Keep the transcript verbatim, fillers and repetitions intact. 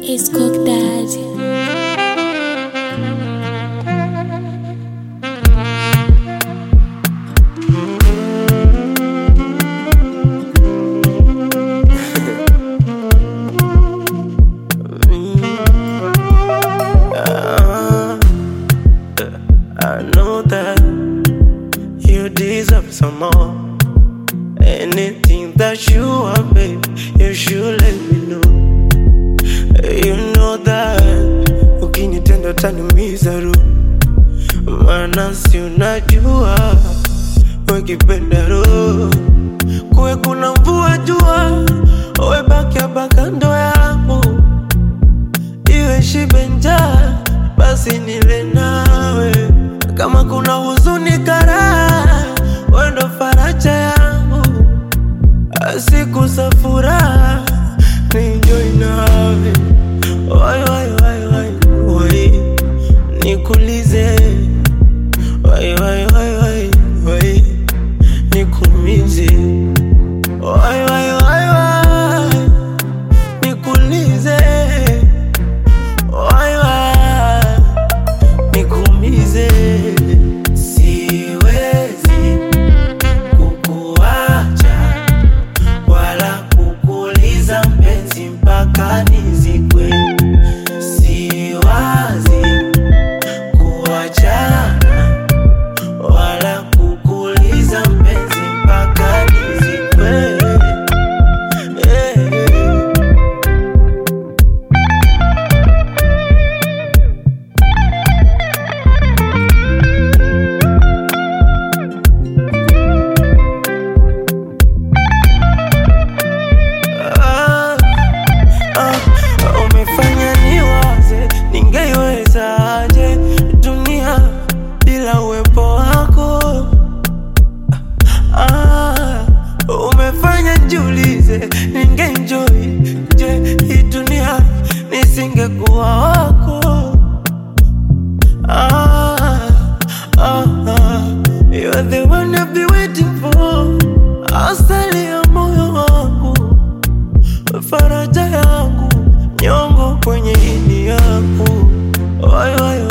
It's Cook Dad. I know that you deserve some more. Anything that you want, babe, you should let me know. You know that ukinitenda utaniumiza roho, maana si unajua ukipenda roho kuwe kuna mvua jua, uwe baki hapa kando yangu, iwe shibe njaa basi nile nawe. Kama kuna huzuni karaha, wewe ndo faraja yangu. Siku za furaha ni-enjoy nawe. Wai wai wai wai wai nikulize. Wai wai wai wai wai nikumize. Wai wai wai wai nikulize. Wai wai nikumize. Siwezi kukuacha wala kukuliza mpenzi mpaka nizikwe. Siwazi kuachana wala kukuliza mpenzi mpaka nizikwe. Hey. Ah, ah, umefanya niwaze ningeiwezaje dunia bila uwepo wako. Ah, umefanya nijiulize ningeenjoy je hii dunia nisingekuwa wako. Ah, ah, ah, you're the one I've been waiting for. Asali ya moyo wangu, faraja yangu, nyongo kwenye ini yangu. Wai wai